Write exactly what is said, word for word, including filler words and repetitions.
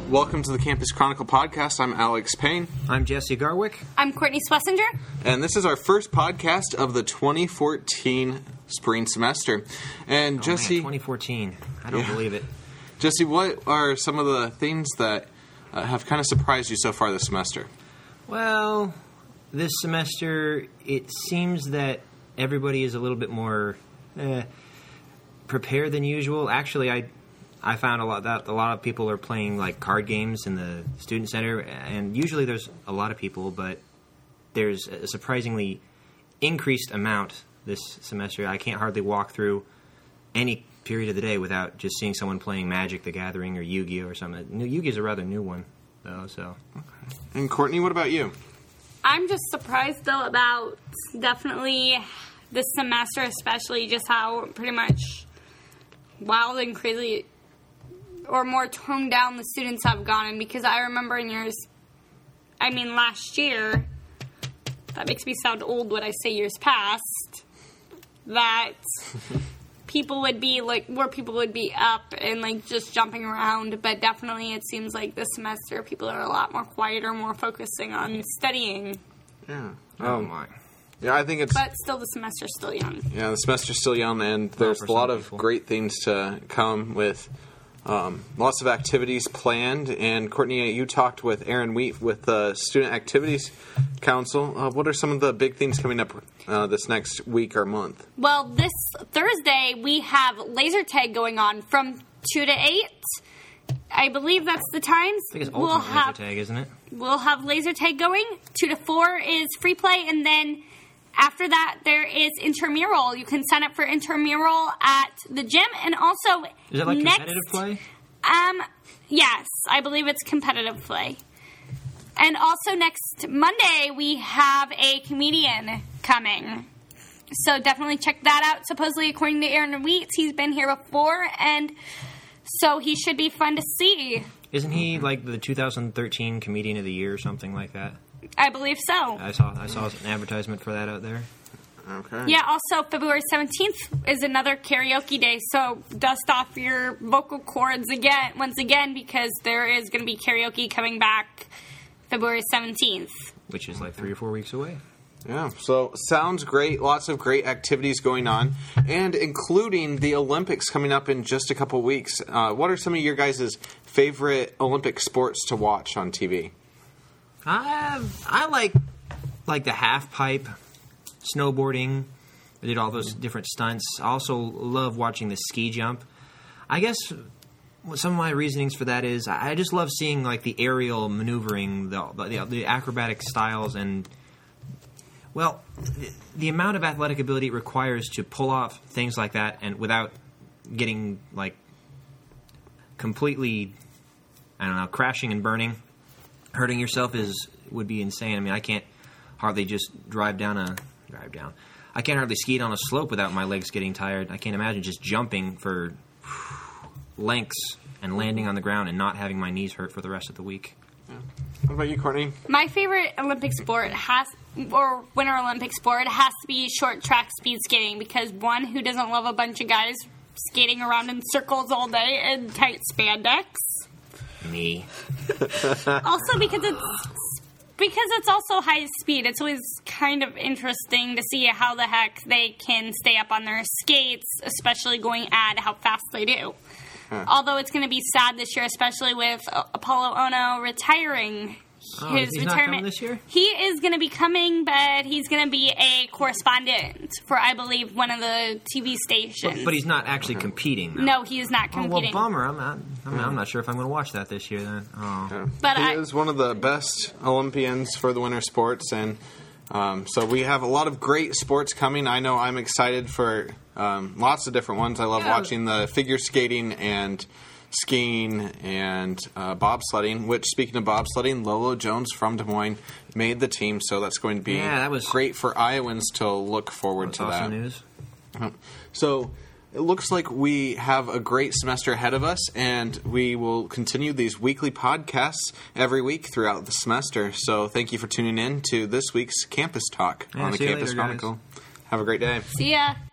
Welcome to the Campus Chronicle podcast. I'm Alex Payne. I'm Jesse Garwick. I'm Courtney Schlesinger. And this is our first podcast of the twenty fourteen spring semester. And oh, Jesse... Man, twenty fourteen. I don't yeah. believe it. Jesse, what are some of the things that uh, have kind of surprised you so far this semester? Well, this semester, it seems that everybody is a little bit more eh, prepared than usual. Actually, I... I found a lot that a lot of people are playing like card games in the student center, and usually there's a lot of people, but there's a surprisingly increased amount this semester. I can't hardly walk through any period of the day without just seeing someone playing Magic: The Gathering or Yu-Gi-Oh or something. Yu-Gi is a rather new one, though. So, okay. And Courtney, what about you? I'm just surprised though about definitely this semester, especially just how pretty much wild and crazy, or more toned down the students have gone. Because I remember in years, I mean last year, that makes me sound old when I say years past, that people would be like, where people would be up and like just jumping around. But definitely it seems like this semester people are a lot more quieter, more focusing on studying. Yeah. Oh my. Yeah, I think it's... But still, the semester's still young. Yeah, the semester's still young, and there's a lot of people. Great things to come with um, lots of activities planned. And Courtney, you talked with Aaron Wheat with the Student Activities Council. Uh, what are some of the big things coming up uh, this next week or month? Well, this Thursday, we have laser tag going on from two to eight. I believe that's the times. I think it's ultimate we'll have, laser tag, isn't it? We'll have laser tag going. two to four is free play, and then after that, there is intramural. You can sign up for intramural at the gym, and also is that like next, competitive play? Um, yes, I believe it's competitive play. And also next Monday, we have a comedian coming, so definitely check that out. Supposedly, according to Aaron Wheat, he's been here before, and so he should be fun to see. Isn't he like the two thousand thirteen Comedian of the Year or something like that? I believe so. I saw I saw an advertisement for that out there. Okay. Yeah, also February seventeenth is another karaoke day, so dust off your vocal cords again, once again, because there is going to be karaoke coming back February seventeenth. Which is like three or four weeks away. Yeah, so sounds great. Lots of great activities going on, and including the Olympics coming up in just a couple weeks. Uh, what are some of your guys' favorite Olympic sports to watch on T V? I I like like the half pipe, snowboarding. I did all those different stunts. I also love watching the ski jump. I guess some of my reasonings for that is I just love seeing like the aerial maneuvering, the the, the acrobatic styles, and well, the, the amount of athletic ability it requires to pull off things like that and without getting like completely, I don't know, crashing and burning. Hurting yourself is would be insane. I mean, I can't hardly just drive down a drive down. I can't hardly ski down a slope without my legs getting tired. I can't imagine just jumping for lengths and landing on the ground and not having my knees hurt for the rest of the week. Yeah. What about you, Courtney? My favorite Olympic sport has, or Winter Olympic sport, has to be short track speed skating, because one, who doesn't love a bunch of guys skating around in circles all day in tight spandex? Me. Also because it's because it's also high speed. It's always kind of interesting to see how the heck they can stay up on their skates, especially going at how fast they do. Huh. Although it's going to be sad this year, especially with Apollo Ono retiring. Oh, his he's retirement. Not coming this year? He is going to be coming, but he's going to be a correspondent for, I believe, one of the T V stations. But, but he's not actually competing, though. No, he is not competing. Oh, well, bummer. I'm not, I'm, I'm not sure if I'm going to watch that this year, then. Oh. Yeah. But he I, is one of the best Olympians for the winter sports, and um, so we have a lot of great sports coming. I know I'm excited for um, lots of different ones. I love yeah. watching the figure skating and skiing and uh, bobsledding, which, speaking of bobsledding, Lolo Jones from Des Moines made the team, so that's going to be yeah, that was, great for Iowans to look forward to awesome that. News. So it looks like we have a great semester ahead of us, and we will continue these weekly podcasts every week throughout the semester. So thank you for tuning in to this week's Campus Talk yeah, on the see you Campus later, Chronicle. Guys. Have a great day. See ya.